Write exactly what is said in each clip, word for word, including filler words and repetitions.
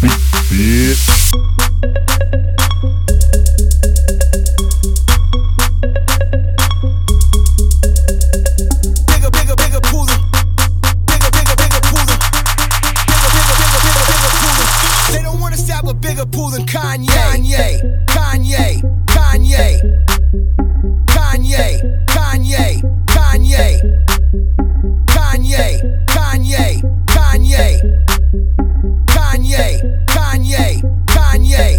bitch. Bigger, bigger, bigger pool than. Bigger, bigger, bigger pool than. Bigger, bigger, bigger, bigger, bigger pool than. They don't wanna stop a bigger pool than Kanye. Kanye, Kanye, Kanye, Kanye, Kanye, Kanye, Kanye, Kanye, Kanye, Kanye, Kanye, Kanye.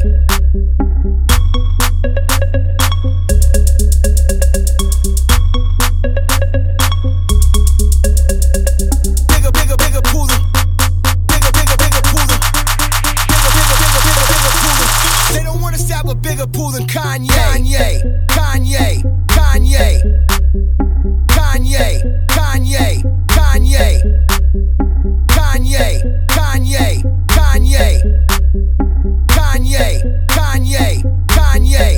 Bigger, bigger, bigger pool than. Bigger, bigger, bigger pool than. Bigger, bigger, bigger, bigger, bigger pool than. They don't wanna stop a bigger pool than Kanye. Kanye, Kanye, Kanye, Kanye, Kanye, Kanye, Kanye, Kanye, Kanye, Kanye, Kanye, Kanye.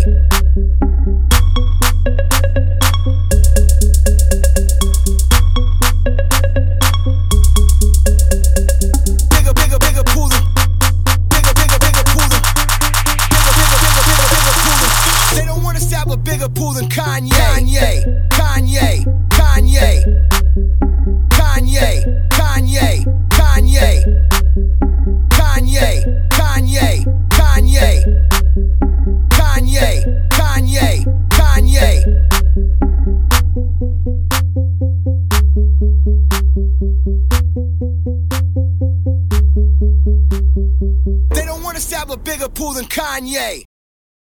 Bigger, bigger, bigger pool than. Bigger, bigger, bigger pool than. Bigger, bigger, bigger, bigger, bigger pool than. They don't wanna stop a bigger pool than Kanye. Kanye, Kanye, Kanye, Kanye, Kanye, Kanye, Kanye, Kanye, Kanye, Kanye, Kanye, Kanye. They don't wanna stop a bigger pool than Kanye.